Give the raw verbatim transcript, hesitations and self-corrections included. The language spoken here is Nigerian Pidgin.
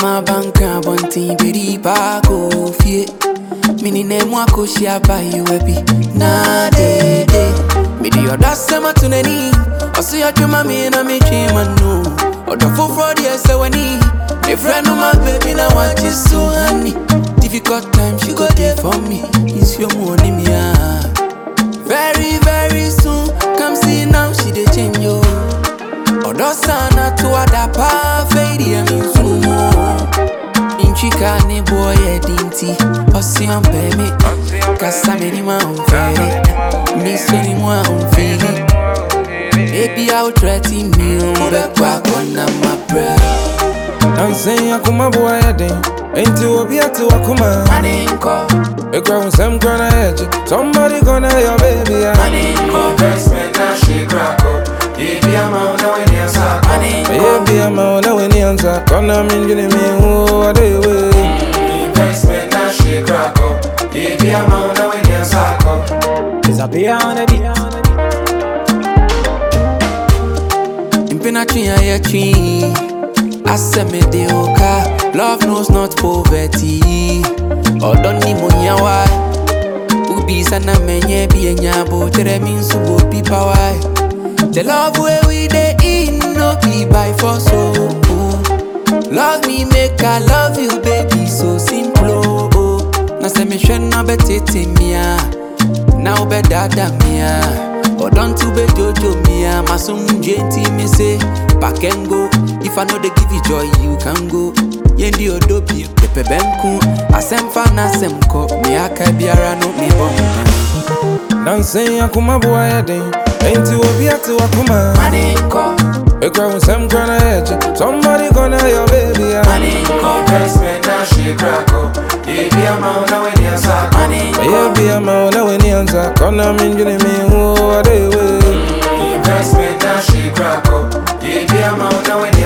Mama banka bonti biri pa ko fie. Mini ne mwa ko shia ba you ebi na de de. Me di oda sema tuneni. Osu ya chuma me na me chima no. Oda fofro di ese wani. Me friend of my baby na watch you so honey. Difficult time she go there for me. It's your money me ah. Very very soon come see now she dey change yo. Odo sana to adapa fade ya mi sumo. Inchika ne boy edinti. Osi ampe me. Kasa me ni ma unferi. Me so ni ma unferi. Baby I will threaten me on back back on my breath. Dancing yakuma boy eden. Ain't you be at wakuma? Maninko. A ground some gonna edge. Somebody gonna your baby. Maninko. Investment na she crack up. Baby I'm out now in your sack. Baby I'm out now in your sack. Gonna mean you me who are they way. Investment na she crack up. Baby I'm out now in your sack. Disappear on the beat. Impina chia ya chi. Ase me de oka. Love knows not poverty. Odoni monyawa. Ubi sana menye biye nyabo. Tere minsu bo pipa wai. The love where we dey in no be by force oh. Love me make I love you baby so simple oh. Na se me shwe na betete mia. Na ube dada mia. Odon to be jojo mia. Masum jenti me say back and go. If I know they give you joy you can go. Yendi odobi pepe benku. Asem fa na sem ko. Me aka biara no me bom. Dancing yakuma boy eden. Ain't you be at wakuma? Maninko. A ground some gonna edge. Somebody gonna your baby. Maninko. Investment na she crack up. Baby I'm out now in your sack. Baby I'm out now in your sack. Gonna mean you me who are they way. Investment na she crack up. Baby I'm out now in